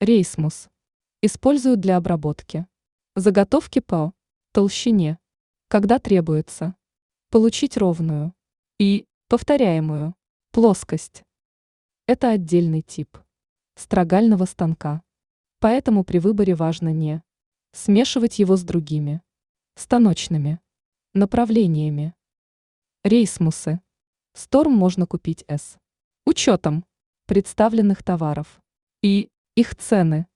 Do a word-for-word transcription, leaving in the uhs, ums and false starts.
Рейсмус. Используют для обработки. Заготовки по толщине, когда требуется получить ровную и повторяемую плоскость. Это отдельный тип строгального станка. Поэтому при выборе важно не смешивать его с другими станочными направлениями. Рейсмусы. Сторм можно купить с учетом представленных товаров и их цены.